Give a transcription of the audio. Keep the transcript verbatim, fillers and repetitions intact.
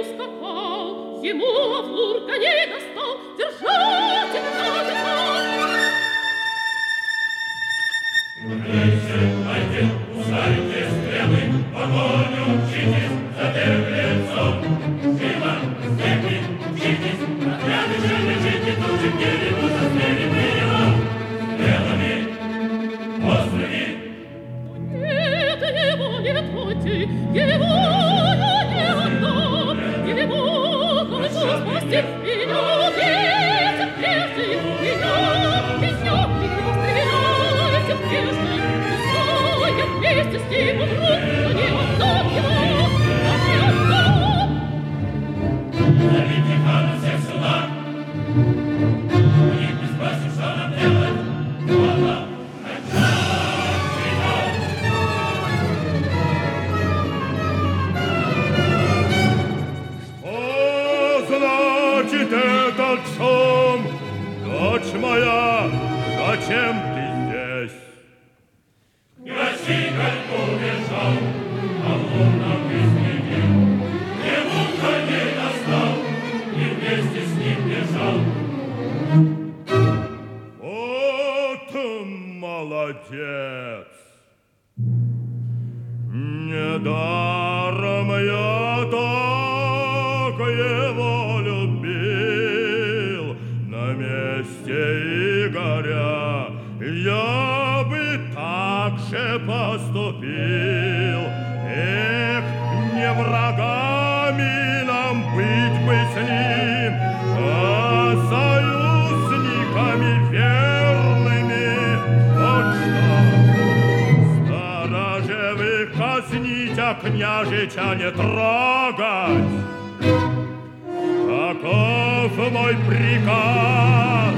ускакал, ему Лавур коней достал. Держите, держите! Присягайте, усайте стрелы, огонь учитесь за беглецом. Живо, степи, учитесь, отряды же лежите, тут же где-нибудь застрели мы его. Стрелами, острыми. Нет, его не трогайте, его я не отдам, его хочу спасти, меня убейте прежде, меня, меня, меня стреляйте прежде, пускай я вместе с ним умру, но не отдам его, но не отдам. Зовите хана всех сюда. У них не спросим, что нам делать. Ладно, значит этот шум? Дочь моя, зачем ты здесь? Краситель убежал, а он нам изменил. Ему коней достал и вместе с ним бежал. Вот молодец! Недаром я так его любил. На месте Игоря я бы так же поступил. Эх, не врагами нам быть бы с ним, а союзниками верными. Вот что, сторожевых казнить, а княжича не трогать. Каков мой приказ?